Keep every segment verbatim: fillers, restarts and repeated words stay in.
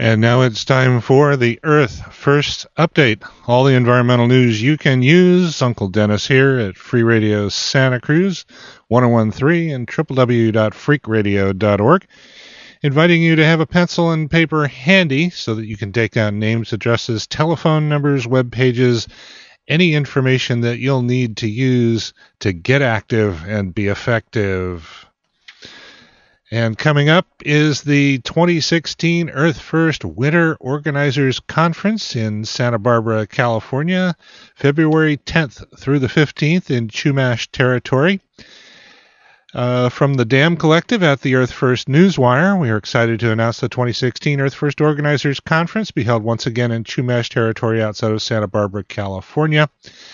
And now it's time for the Earth First Update. All the environmental news you can use. Uncle Dennis here at Free Radio Santa Cruz, ten thirteen and w w w dot freak radio dot org. Inviting you to have a pencil and paper handy so that you can take down names, addresses, telephone numbers, web pages, any information that you'll need to use to get active and be effective. And coming up is the twenty sixteen Earth First Winter Organizers Conference in Santa Barbara, California, February tenth through the fifteenth in Chumash Territory. Uh, from the Dam Collective at the Earth First Newswire, we are excited to announce the twenty sixteen Earth First Organizers Conference be held once again in Chumash Territory outside of Santa Barbara, California.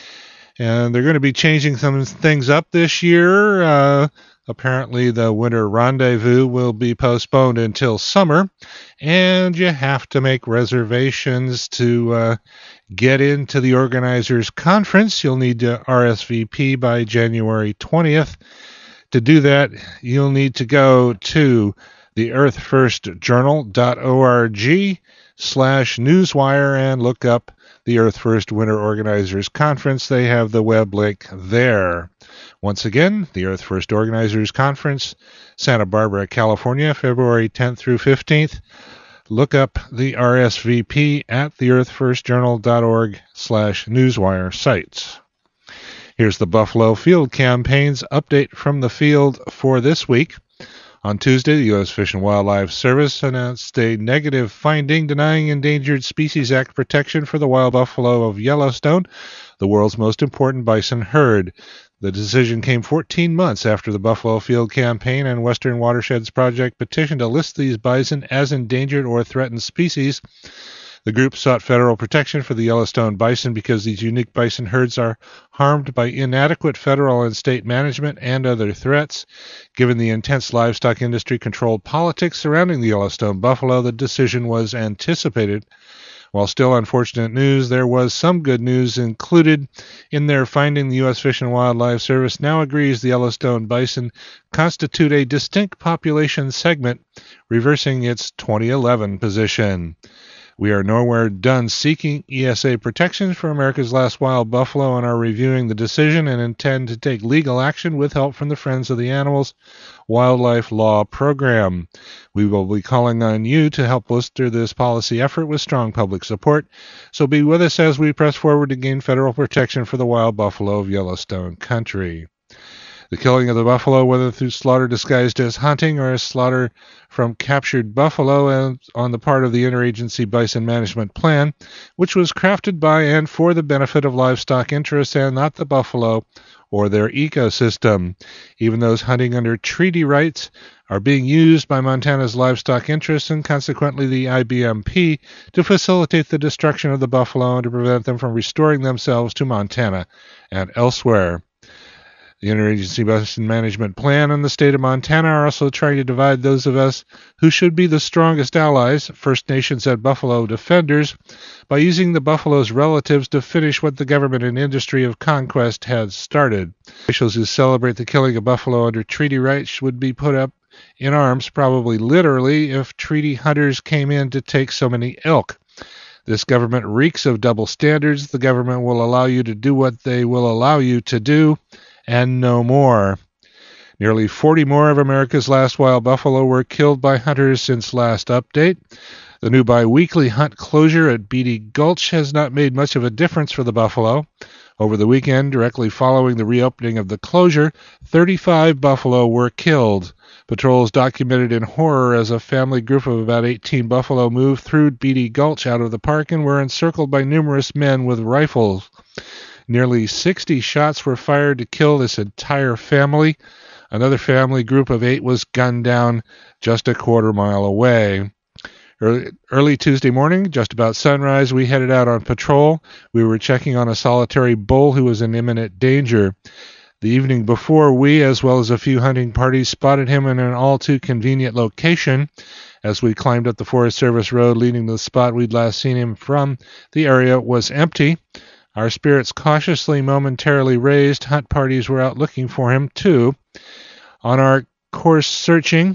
And they're going to be changing some things up this year. Uh, apparently the winter rendezvous will be postponed until summer, and you have to make reservations to uh, get into the organizers' conference. You'll need to R S V P by January twentieth. To do that, you'll need to go to the earth first journal dot org slash newswire and look up the Earth First Winter Organizers Conference. They have the web link there. Once again, the Earth First Organizers Conference, Santa Barbara, California, February tenth through fifteenth. Look up the R S V P at the earth first journal dot org slash newswire sites. Here's the Buffalo Field Campaign's update from the field for this week. On Tuesday, the U S Fish and Wildlife Service announced a negative finding denying Endangered Species Act protection for the wild buffalo of Yellowstone, the world's most important bison herd. The decision came fourteen months after the Buffalo Field Campaign and Western Watersheds Project petitioned to list these bison as endangered or threatened species. The group sought federal protection for the Yellowstone bison because these unique bison herds are harmed by inadequate federal and state management and other threats. Given the intense livestock industry-controlled politics surrounding the Yellowstone buffalo, the decision was anticipated. While still unfortunate news, there was some good news included in their finding. The U S Fish and Wildlife Service now agrees the Yellowstone bison constitute a distinct population segment, reversing its twenty eleven position. We are nowhere done seeking E S A protection for America's last wild buffalo and are reviewing the decision and intend to take legal action with help from the Friends of the Animals Wildlife Law Program. We will be calling on you to help bolster this policy effort with strong public support, so be with us as we press forward to gain federal protection for the wild buffalo of Yellowstone country. The killing of the buffalo, whether through slaughter disguised as hunting or as slaughter from captured buffalo, and on the part of the Interagency Bison Management Plan, which was crafted by and for the benefit of livestock interests and not the buffalo or their ecosystem. Even those hunting under treaty rights are being used by Montana's livestock interests and consequently the I B M P to facilitate the destruction of the buffalo and to prevent them from restoring themselves to Montana and elsewhere. The Interagency Bison Management Plan and the state of Montana are also trying to divide those of us who should be the strongest allies, First Nations and buffalo defenders, by using the buffalo's relatives to finish what the government and industry of conquest had started. Officials who celebrate the killing of buffalo under treaty rights would be put up in arms, probably literally, if treaty hunters came in to take so many elk. This government reeks of double standards. The government will allow you to do what they will allow you to do, and no more. Nearly forty more of America's last wild buffalo were killed by hunters since last update. The new bi-weekly hunt closure at Beatty Gulch has not made much of a difference for the buffalo. Over the weekend, directly following the reopening of the closure, thirty-five buffalo were killed. Patrols documented in horror as a family group of about eighteen buffalo moved through Beatty Gulch out of the park and were encircled by numerous men with rifles. Nearly sixty shots were fired to kill this entire family. Another family group of eight was gunned down just a quarter mile away. Early, early Tuesday morning, just about sunrise, we headed out on patrol. We were checking on a solitary bull who was in imminent danger. The evening before, we, as well as a few hunting parties, spotted him in an all-too-convenient location. As we climbed up the Forest Service road leading to the spot we'd last seen him from, the area was empty. Our spirits cautiously, momentarily raised. Hunt parties were out looking for him, too. On our course searching,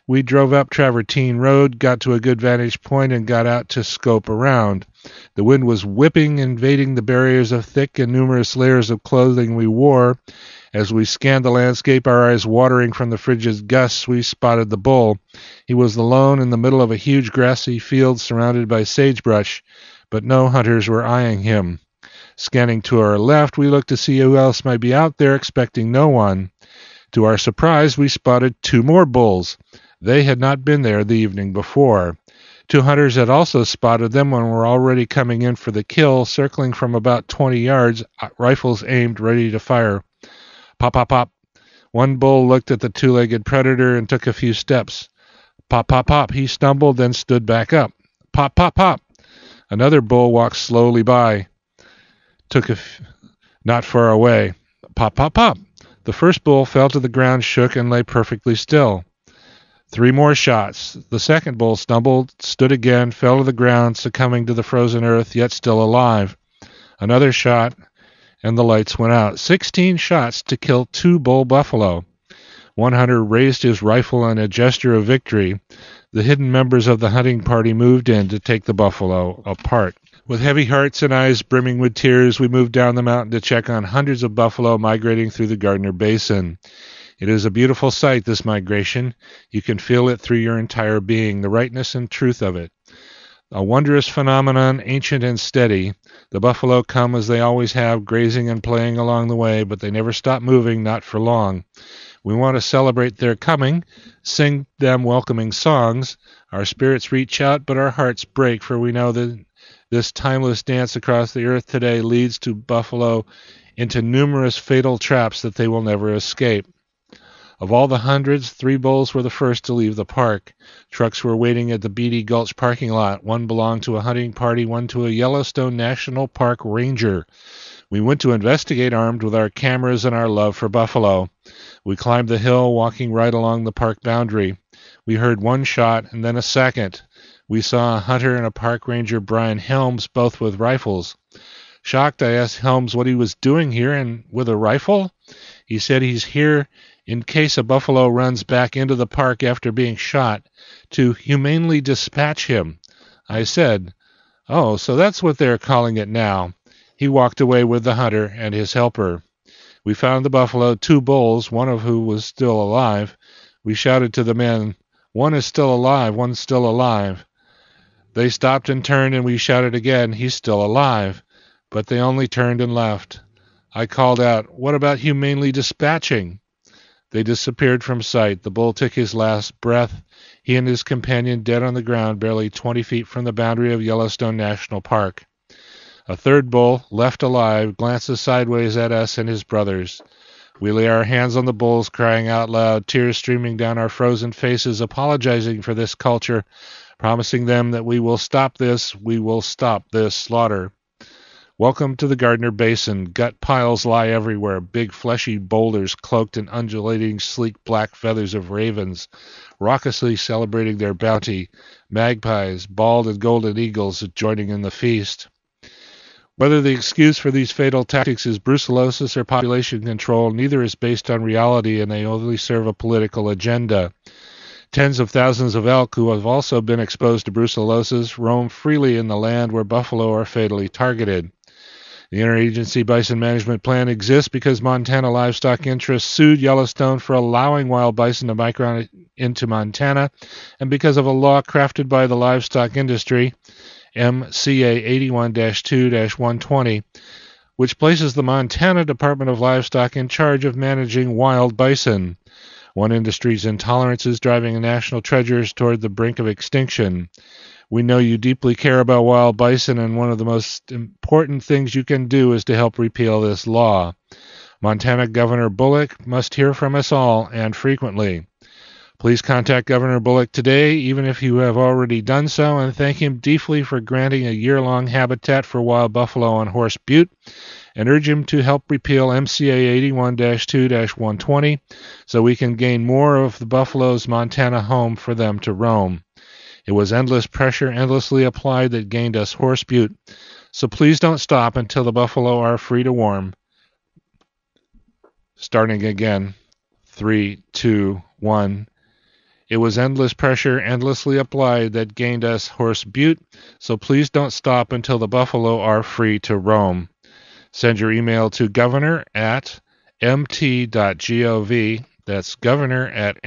We drove up Travertine Road, got to a good vantage point, and got out to scope around. The wind was whipping, invading the barriers of thick and numerous layers of clothing we wore. As we scanned the landscape, our eyes watering from the frigid gusts, we spotted the bull. He was alone in the middle of a huge grassy field surrounded by sagebrush, but no hunters were eyeing him. Scanning to our left, we looked to see who else might be out there, expecting no one. To our surprise, we spotted two more bulls. They had not been there the evening before. Two hunters had also spotted them and were already coming in for the kill, circling from about twenty yards, rifles aimed, ready to fire. Pop, pop, pop. One bull looked at the two-legged predator and took a few steps. Pop, pop, pop. He stumbled, then stood back up. Pop, pop, pop. Another bull walked slowly by. Took a f- not far away. Pop, pop, pop. The first bull fell to the ground, shook, and lay perfectly still. Three more shots. The second bull stumbled, stood again, fell to the ground, succumbing to the frozen earth, yet still alive. Another shot, and the lights went out. Sixteen shots to kill two bull buffalo. One hunter raised his rifle in a gesture of victory. The hidden members of the hunting party moved in to take the buffalo apart. With heavy hearts and eyes brimming with tears, we moved down the mountain to check on hundreds of buffalo migrating through the Gardner Basin. It is a beautiful sight, this migration. You can feel it through your entire being, the rightness and truth of it. A wondrous phenomenon, ancient and steady. The buffalo come as they always have, grazing and playing along the way, but they never stop moving, not for long. We want to celebrate their coming, sing them welcoming songs. Our spirits reach out, but our hearts break, for we know that this timeless dance across the earth today leads to buffalo into numerous fatal traps that they will never escape. Of all the hundreds, three bulls were the first to leave the park. Trucks were waiting at the Beatty Gulch parking lot. One belonged to a hunting party, one to a Yellowstone National Park ranger. We went to investigate armed with our cameras and our love for buffalo. We climbed the hill, walking right along the park boundary. We heard one shot and then a second. We saw a hunter and a park ranger, Brian Helms, both with rifles. Shocked, I asked Helms what he was doing here and with a rifle. He said he's here in case a buffalo runs back into the park after being shot, to humanely dispatch him. I said, "Oh, so that's what they're calling it now." He walked away with the hunter and his helper. We found the buffalo, two bulls, one of whom was still alive. We shouted to the men, "One is still alive, one's still alive." They stopped and turned, and we shouted again, "He's still alive." But they only turned and left. I called out, "What about humanely dispatching?" They disappeared from sight. The bull took his last breath, he and his companion dead on the ground, barely twenty feet from the boundary of Yellowstone National Park. A third bull, left alive, glances sideways at us and his brothers. We lay our hands on the bulls, crying out loud, tears streaming down our frozen faces, apologizing for this culture, promising them that we will stop this, we will stop this slaughter. Welcome to the Gardner Basin. Gut piles lie everywhere, big fleshy boulders cloaked in undulating sleek black feathers of ravens, raucously celebrating their bounty, magpies, bald and golden eagles joining in the feast. Whether the excuse for these fatal tactics is brucellosis or population control, neither is based on reality, and they only serve a political agenda. Tens of thousands of elk who have also been exposed to brucellosis roam freely in the land where buffalo are fatally targeted. The Interagency Bison Management Plan exists because Montana livestock interests sued Yellowstone for allowing wild bison to migrate into Montana, and because of a law crafted by the livestock industry, M C A eighty-one dash two dash one twenty, which places the Montana Department of Livestock in charge of managing wild bison. One industry's intolerance is driving national treasures toward the brink of extinction. We know you deeply care about wild bison, and one of the most important things you can do is to help repeal this law. Montana Governor Bullock must hear from us all, and frequently. Please contact Governor Bullock today, even if you have already done so, and thank him deeply for granting a year-long habitat for wild buffalo on Horse Butte, and urge him to help repeal M C A eighty-one dash two dash one twenty so we can gain more of the buffalo's Montana home for them to roam. It was endless pressure endlessly applied that gained us Horse Butte, so please don't stop until the buffalo are free to roam. Starting again. Three, two, one. It was endless pressure, endlessly applied, that gained us Horse Butte, so please don't stop until the buffalo are free to roam. Send your email to governor at mt.gov, that's governor at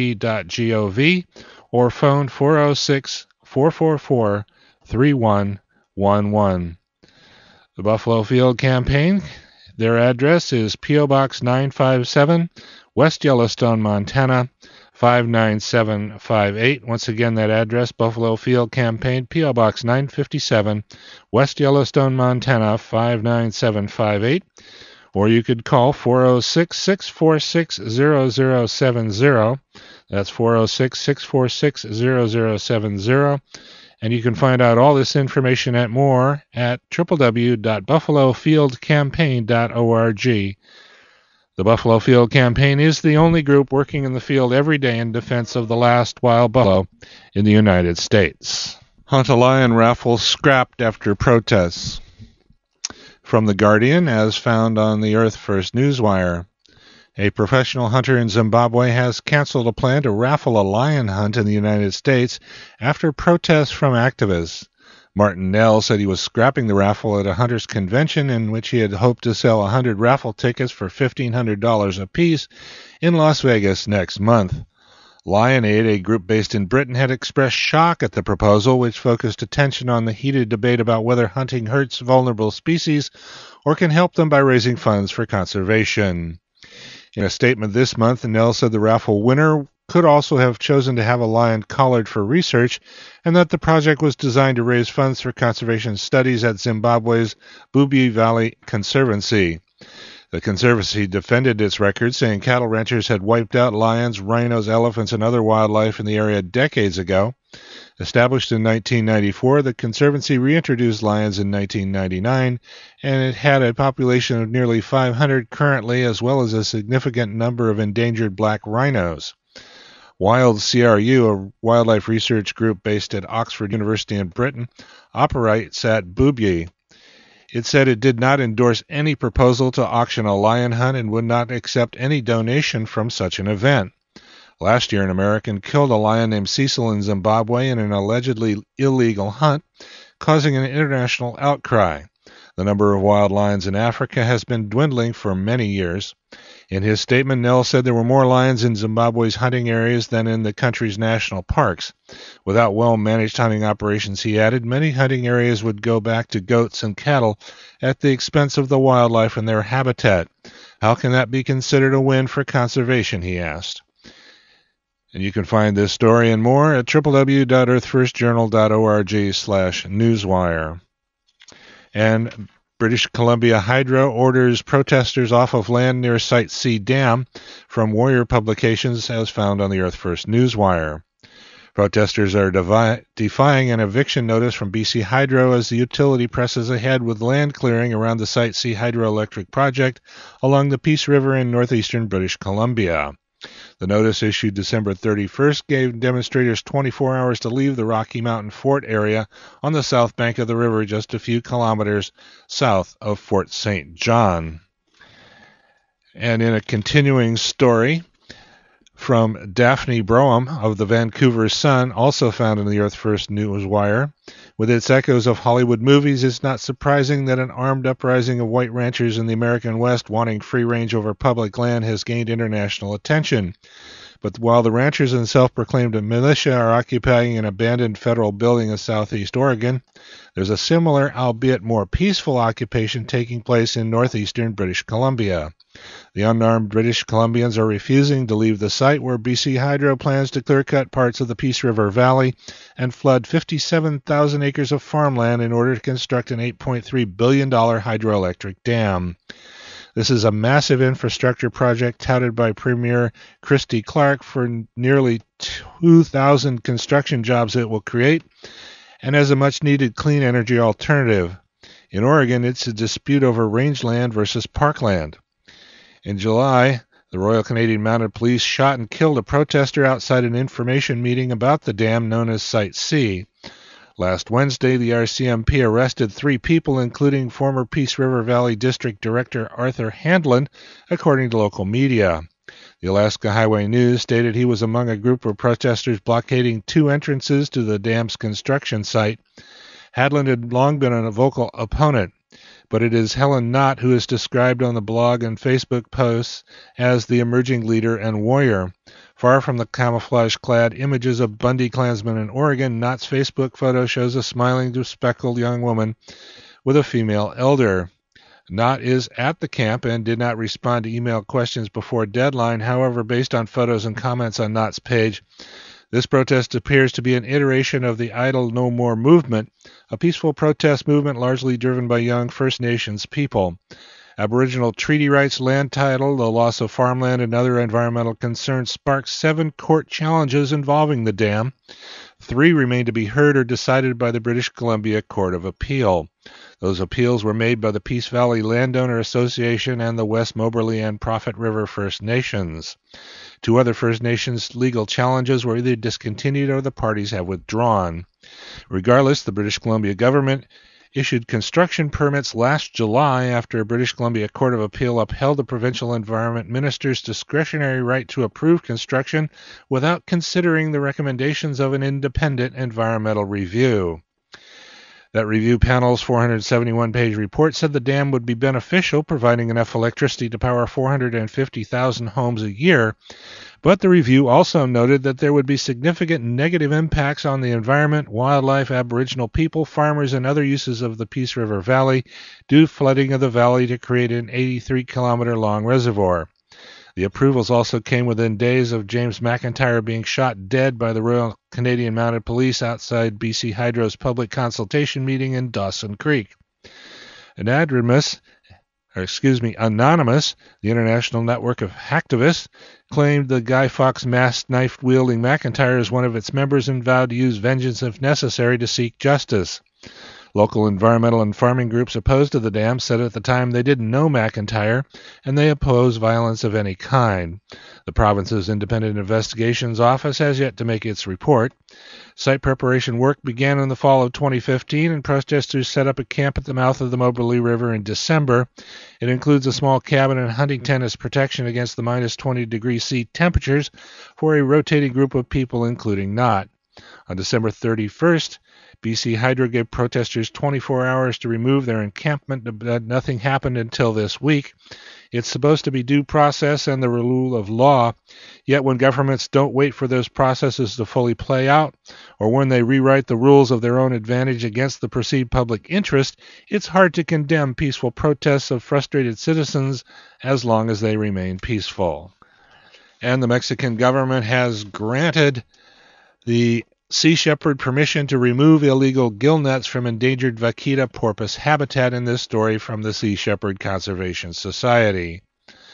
mt.gov, or phone four oh six, four four four, three one one one. The Buffalo Field Campaign, their address is P O. Box nine five seven, West Yellowstone, Montana, five nine seven five eight. Once again, that address, Buffalo Field Campaign, P O. Box nine fifty-seven, West Yellowstone, Montana, five nine seven five eight. Or you could call four oh six, six four six, zero zero seven zero. That's four oh six, six four six, zero zero seven zero. And you can find out all this information and more at w w w dot buffalo field campaign dot org. The Buffalo Field Campaign is the only group working in the field every day in defense of the last wild buffalo in the United States. Hunt a lion raffle scrapped after protests. From The Guardian, as found on the Earth First Newswire. A professional hunter in Zimbabwe has canceled a plan to raffle a lion hunt in the United States after protests from activists. Martin Nell said he was scrapping the raffle at a hunters' convention in which he had hoped to sell one hundred raffle tickets for fifteen hundred dollars apiece in Las Vegas next month. Lion Aid, a group based in Britain, had expressed shock at the proposal, which focused attention on the heated debate about whether hunting hurts vulnerable species or can help them by raising funds for conservation. In a statement this month, Nell said the raffle winner could also have chosen to have a lion collared for research, and that the project was designed to raise funds for conservation studies at Zimbabwe's Bubi Valley Conservancy. The Conservancy defended its record, saying cattle ranchers had wiped out lions, rhinos, elephants, and other wildlife in the area decades ago. Established in nineteen ninety-four, the Conservancy reintroduced lions in nineteen ninety-nine, and it had a population of nearly five hundred currently, as well as a significant number of endangered black rhinos. Wild C R U, a wildlife research group based at Oxford University in Britain, operates at Bubi. It said it did not endorse any proposal to auction a lion hunt and would not accept any donation from such an event. Last year, an American killed a lion named Cecil in Zimbabwe in an allegedly illegal hunt, causing an international outcry. The number of wild lions in Africa has been dwindling for many years. In his statement, Nell said there were more lions in Zimbabwe's hunting areas than in the country's national parks. Without well-managed hunting operations, he added, many hunting areas would go back to goats and cattle at the expense of the wildlife and their habitat. How can that be considered a win for conservation, he asked. And you can find this story and more at w w w dot earth first journal dot org slash newswire. And British Columbia Hydro orders protesters off of land near Site C Dam from Warrior Publications, as found on the Earth First Newswire. Protesters are devi- defying an eviction notice from B C Hydro as the utility presses ahead with land clearing around the Site C hydroelectric project along the Peace River in northeastern British Columbia. The notice, issued December thirty-first, gave demonstrators twenty-four hours to leave the Rocky Mountain Fort area on the south bank of the river, just a few kilometers south of Fort Saint John. And in a continuing story from Daphne Broham of the Vancouver Sun, also found in the Earth First Newswire, with its echoes of Hollywood movies, it's not surprising that an armed uprising of white ranchers in the American West wanting free range over public land has gained international attention. But while the ranchers and self-proclaimed militia are occupying an abandoned federal building in southeast Oregon, there's a similar, albeit more peaceful, occupation taking place in northeastern British Columbia. The unarmed British Columbians are refusing to leave the site where B C Hydro plans to clear-cut parts of the Peace River Valley and flood fifty-seven thousand acres of farmland in order to construct an eight point three billion dollars hydroelectric dam. This is a massive infrastructure project touted by Premier Christy Clark for nearly two thousand construction jobs it will create, and as a much-needed clean energy alternative. In Oregon, it's a dispute over rangeland versus parkland. In July, the Royal Canadian Mounted Police shot and killed a protester outside an information meeting about the dam known as Site C. Last Wednesday, the R C M P arrested three people, including former Peace River Valley District Director Arthur Handlin, according to local media. The Alaska Highway News stated he was among a group of protesters blockading two entrances to the dam's construction site. Hadland had long been a vocal opponent, but it is Helen Knott who is described on the blog and Facebook posts as the emerging leader and warrior. Far from the camouflage-clad images of Bundy Klansmen in Oregon, Knott's Facebook photo shows a smiling, speckled young woman with a female elder. Knott is at the camp and did not respond to email questions before deadline. However, based on photos and comments on Knott's page, this protest appears to be an iteration of the Idle No More movement, a peaceful protest movement largely driven by young First Nations people. Aboriginal treaty rights, land title, the loss of farmland, and other environmental concerns sparked seven court challenges involving the dam. Three remain to be heard or decided by the British Columbia Court of Appeal. Those appeals were made by the Peace Valley Landowner Association and the West Moberly and Prophet River First Nations. Two other First Nations legal challenges were either discontinued or the parties have withdrawn. Regardless, the British Columbia government issued construction permits last July after a British Columbia Court of Appeal upheld the provincial environment minister's discretionary right to approve construction without considering the recommendations of an independent environmental review. That review panel's four hundred seventy-one page report said the dam would be beneficial, providing enough electricity to power four hundred fifty thousand homes a year, but the review also noted that there would be significant negative impacts on the environment, wildlife, Aboriginal people, farmers, and other uses of the Peace River Valley due to flooding of the valley to create an eighty-three kilometer long reservoir. The approvals also came within days of James McIntyre being shot dead by the Royal Canadian Mounted Police outside B C Hydro's public consultation meeting in Dawson Creek. Anonymous, or excuse me, Anonymous, the international network of hacktivists, claimed the Guy Fawkes masked knife-wielding McIntyre as one of its members and vowed to use vengeance if necessary to seek justice. Local environmental and farming groups opposed to the dam said at the time they didn't know McIntyre, and they oppose violence of any kind. The province's Independent Investigations Office has yet to make its report. Site preparation work began in the fall of twenty fifteen, and protesters set up a camp at the mouth of the Moberly River in December. It includes a small cabin and hunting tent as protection against the minus twenty degree C temperatures for a rotating group of people, including Knott. On December thirty-first, B C Hydro gave protesters twenty-four hours to remove their encampment, but nothing happened until this week. It's supposed to be due process and the rule of law, yet when governments don't wait for those processes to fully play out, or when they rewrite the rules of their own advantage against the perceived public interest, it's hard to condemn peaceful protests of frustrated citizens as long as they remain peaceful. And the Mexican government has granted the Sea Shepherd permission to remove illegal gill nets from endangered vaquita porpoise habitat, in this story from the Sea Shepherd Conservation Society.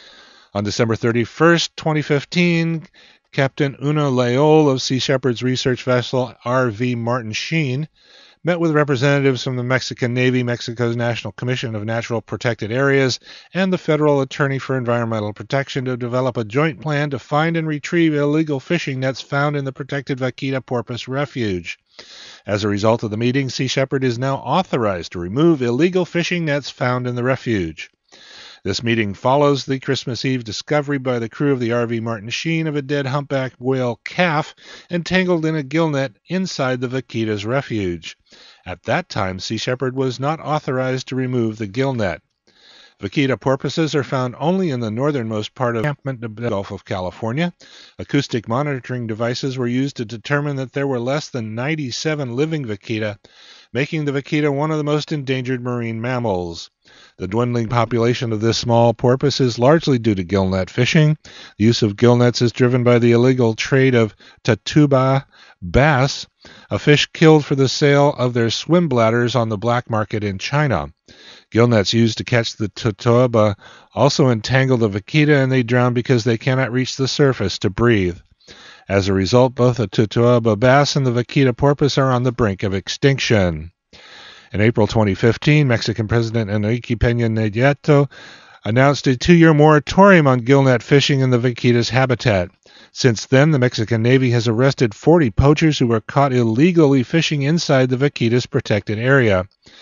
On December thirty-first, twenty fifteen, Captain Una Leol of Sea Shepherd's research vessel R V Martin Sheen met with representatives from the Mexican Navy, Mexico's National Commission of Natural Protected Areas, and the Federal Attorney for Environmental Protection to develop a joint plan to find and retrieve illegal fishing nets found in the protected vaquita porpoise refuge. As a result of the meeting, Sea Shepherd is now authorized to remove illegal fishing nets found in the refuge. This meeting follows the Christmas Eve discovery by the crew of the R V Martin Sheen of a dead humpback whale calf entangled in a gill net inside the vaquita's refuge. At that time, Sea Shepherd was not authorized to remove the gill net. Vaquita porpoises are found only in the northernmost part of the Gulf of California. Acoustic monitoring devices were used to determine that there were less than ninety-seven living vaquita, making the vaquita one of the most endangered marine mammals. The dwindling population of this small porpoise is largely due to gillnet fishing. The use of gillnets is driven by the illegal trade of tatuba bass, a fish killed for the sale of their swim bladders on the black market in China. Gillnets used to catch the tatuba also entangle the vaquita, and they drown because they cannot reach the surface to breathe. As a result, both the tatuba bass and the vaquita porpoise are on the brink of extinction. In April twenty fifteen, Mexican President Enrique Peña Nieto announced a two-year moratorium on gillnet fishing in the vaquita's habitat. Since then, the Mexican Navy has arrested forty poachers who were caught illegally fishing inside the vaquita's protected area.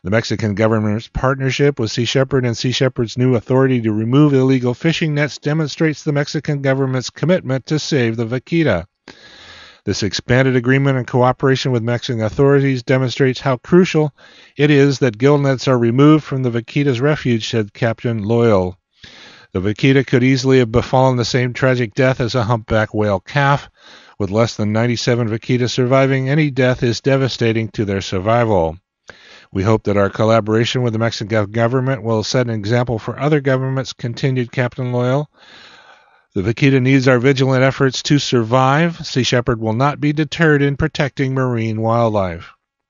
The Mexican government's partnership with Sea Shepherd and Sea Shepherd's new authority to remove illegal fishing nets demonstrates the Mexican government's commitment to save the vaquita. This expanded agreement and cooperation with Mexican authorities demonstrates how crucial it is that gill nets are removed from the vaquita's refuge, said Captain Loyal. The vaquita could easily have befallen the same tragic death as a humpback whale calf. With less than ninety-seven vaquitas surviving, any death is devastating to their survival. We hope that our collaboration with the Mexican government will set an example for other governments, continued Captain Loyal. The vaquita needs our vigilant efforts to survive. Sea Shepherd will not be deterred in protecting marine wildlife.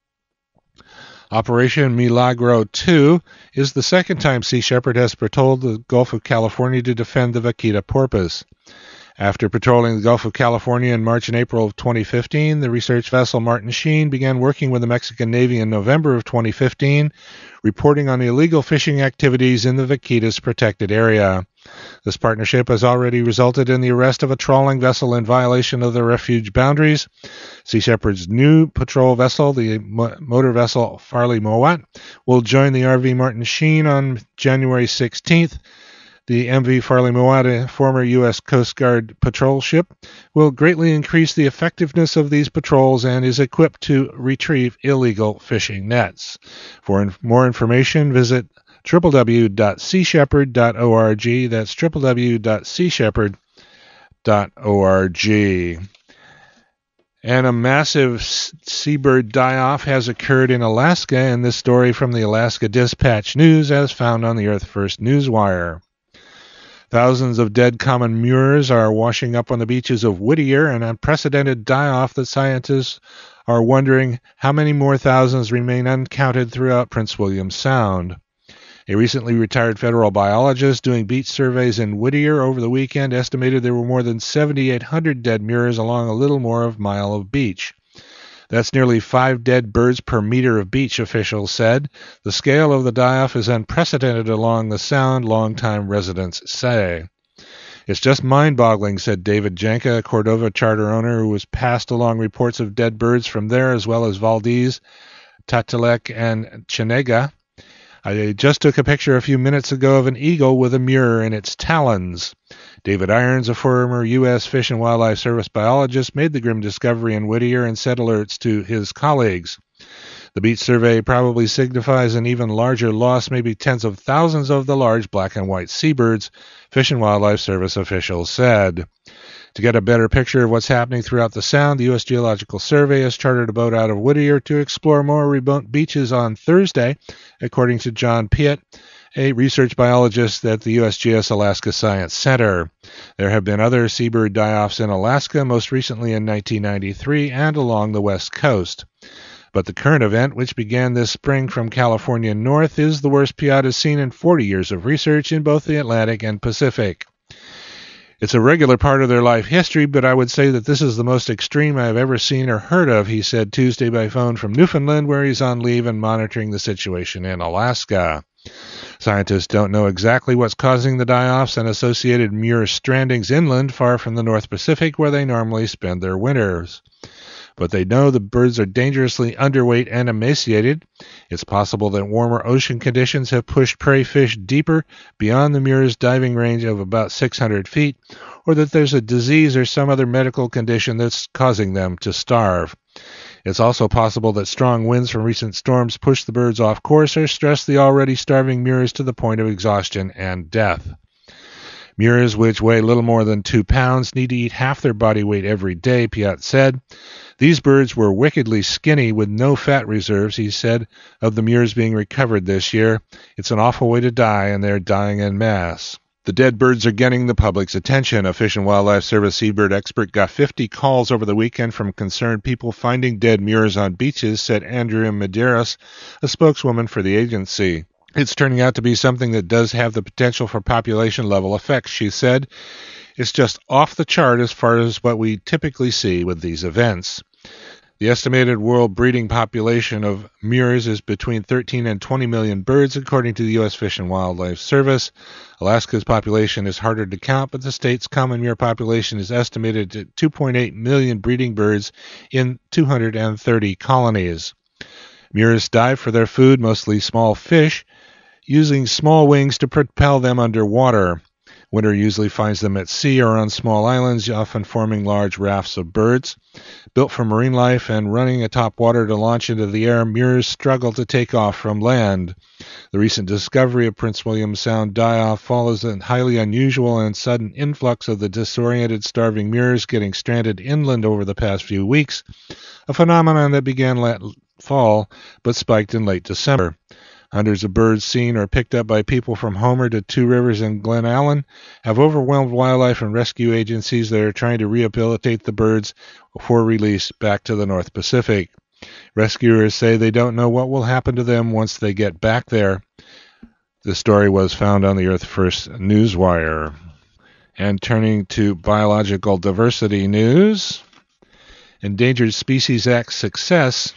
Operation Milagro two is the second time Sea Shepherd has patrolled the Gulf of California to defend the vaquita porpoise. After patrolling the Gulf of California in March and April of twenty fifteen, the research vessel Martin Sheen began working with the Mexican Navy in November of twenty fifteen, reporting on illegal fishing activities in the vaquita's protected area. This partnership has already resulted in the arrest of a trawling vessel in violation of the refuge boundaries. Sea Shepherd's new patrol vessel, the motor vessel Farley Mowat, will join the R V Martin Sheen on January sixteenth. The M V Farley Mowat, a former U S Coast Guard patrol ship, will greatly increase the effectiveness of these patrols and is equipped to retrieve illegal fishing nets. For in- more information, visit w w w dot sea shepherd dot org. That's w w w dot sea shepherd dot org. And a massive seabird die-off has occurred in Alaska, and this story from the Alaska Dispatch News as found on the Earth First Newswire. Thousands of dead common murres are washing up on the beaches of Whittier, an unprecedented die-off that scientists are wondering how many more thousands remain uncounted throughout Prince William Sound. A recently retired federal biologist doing beach surveys in Whittier over the weekend estimated there were more than seventy-eight hundred dead murres along a little more of a mile of beach. That's nearly five dead birds per meter of beach, officials said. The scale of the die-off is unprecedented along the Sound, longtime residents say. It's just mind-boggling, said David Janka, a Cordova charter owner who was passed along reports of dead birds from there as well as Valdez, Tatalek, and Chenega. I just took a picture a few minutes ago of an eagle with a murre in its talons. David Irons, a former U S Fish and Wildlife Service biologist, made the grim discovery in Whittier and sent alerts to his colleagues. The beach survey probably signifies an even larger loss, maybe tens of thousands of the large black and white seabirds, Fish and Wildlife Service officials said. To get a better picture of what's happening throughout the Sound, the U S Geological Survey has chartered a boat out of Whittier to explore more remote beaches on Thursday, according to John Piet, a research biologist at the U S G S Alaska Science Center. There have been other seabird die-offs in Alaska, most recently in nineteen ninety-three and along the west coast. But the current event, which began this spring from California north, is the worst Piet has seen in forty years of research in both the Atlantic and Pacific. It's a regular part of their life history, but I would say that this is the most extreme I have ever seen or heard of, he said Tuesday by phone from Newfoundland, where he's on leave and monitoring the situation in Alaska. Scientists don't know exactly what's causing the die-offs and associated murre strandings inland, far from the North Pacific, where they normally spend their winters. But they know the birds are dangerously underweight and emaciated. It's possible that warmer ocean conditions have pushed prey fish deeper beyond the murre's diving range of about six hundred feet, or that there's a disease or some other medical condition that's causing them to starve. It's also possible that strong winds from recent storms push the birds off course or stress the already starving murres to the point of exhaustion and death. Murres, which weigh little more than two pounds, need to eat half their body weight every day, Piet said. These birds were wickedly skinny with no fat reserves, he said, of the murres being recovered this year. It's an awful way to die, and they're dying en masse. The dead birds are getting the public's attention. A Fish and Wildlife Service seabird expert got fifty calls over the weekend from concerned people finding dead murres on beaches, said Andrea Medeiros, a spokeswoman for the agency. It's turning out to be something that does have the potential for population-level effects, she said. It's just off the chart as far as what we typically see with these events. The estimated world breeding population of murres is between thirteen and twenty million birds, according to the U S Fish and Wildlife Service. Alaska's population is harder to count, but the state's common murre population is estimated at two point eight million breeding birds in two hundred thirty colonies. Murres dive for their food, mostly small fish, using small wings to propel them underwater. Winter usually finds them at sea or on small islands, often forming large rafts of birds. Built for marine life and running atop water to launch into the air, Murres struggle to take off from land. The recent discovery of Prince William Sound die-off follows a highly unusual and sudden influx of the disoriented, starving Murres getting stranded inland over the past few weeks, a phenomenon that began late fall but spiked in late December. Hundreds of birds seen or picked up by people from Homer to Two Rivers and Glen Allen have overwhelmed wildlife and rescue agencies that are trying to rehabilitate the birds for release back to the North Pacific. Rescuers say they don't know what will happen to them once they get back there. The story was found on the Earth First Newswire. And turning to biological diversity news, Endangered Species Act success.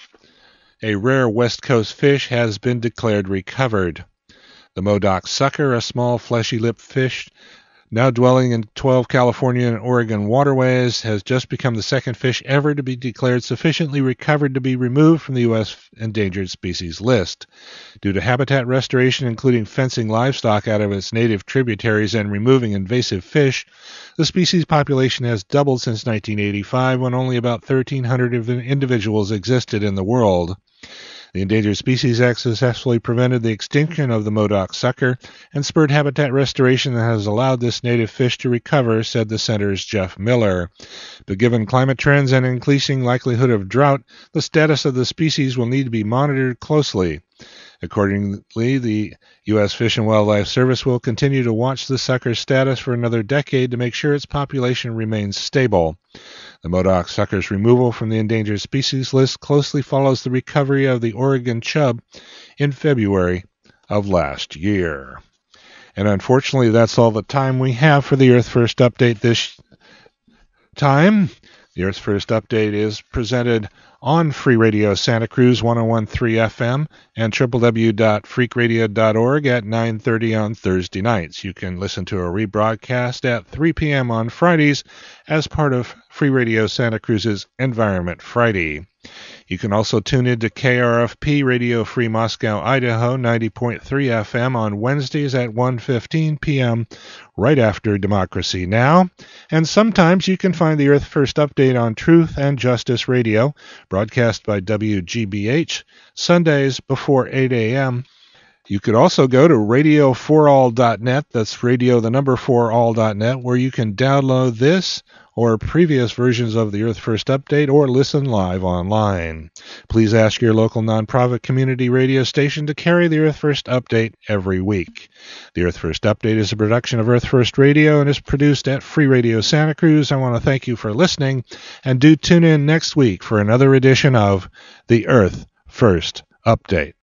A rare West Coast fish has been declared recovered. The Modoc sucker, a small fleshy-lipped fish now dwelling in twelve California and Oregon waterways, has just become the second fish ever to be declared sufficiently recovered to be removed from the U S endangered species list. Due to habitat restoration, including fencing livestock out of its native tributaries and removing invasive fish, the species population has doubled since nineteen eighty-five, when only about thirteen hundred individuals existed in the world. The Endangered Species Act successfully prevented the extinction of the Modoc sucker and spurred habitat restoration that has allowed this native fish to recover, said the center's Jeff Miller. But given climate trends and increasing likelihood of drought, the status of the species will need to be monitored closely. Accordingly, the U S Fish and Wildlife Service will continue to watch the sucker's status for another decade to make sure its population remains stable. The Modoc sucker's removal from the endangered species list closely follows the recovery of the Oregon chub in February of last year. And unfortunately, that's all the time we have for the Earth First Update this time. The Earth First Update is presented on Free Radio Santa Cruz one oh one point three F M and w w w dot freak radio dot org at nine thirty on Thursday nights. You can listen to a rebroadcast at three p.m. on Fridays as part of Free Radio Santa Cruz's Environment Friday. You can also tune in to K R F P Radio Free Moscow, Idaho, ninety point three F M on Wednesdays at one fifteen p.m. right after Democracy Now! And sometimes you can find the Earth First Update on Truth and Justice Radio, broadcast by W G B H, Sundays before eight a.m. You could also go to radio for all dot net, that's radio the number four all dot net, where you can download this or previous versions of the Earth First Update or listen live online. Please ask your local nonprofit community radio station to carry the Earth First Update every week. The Earth First Update is a production of Earth First Radio and is produced at Free Radio Santa Cruz. I want to thank you for listening, and do tune in next week for another edition of the Earth First Update.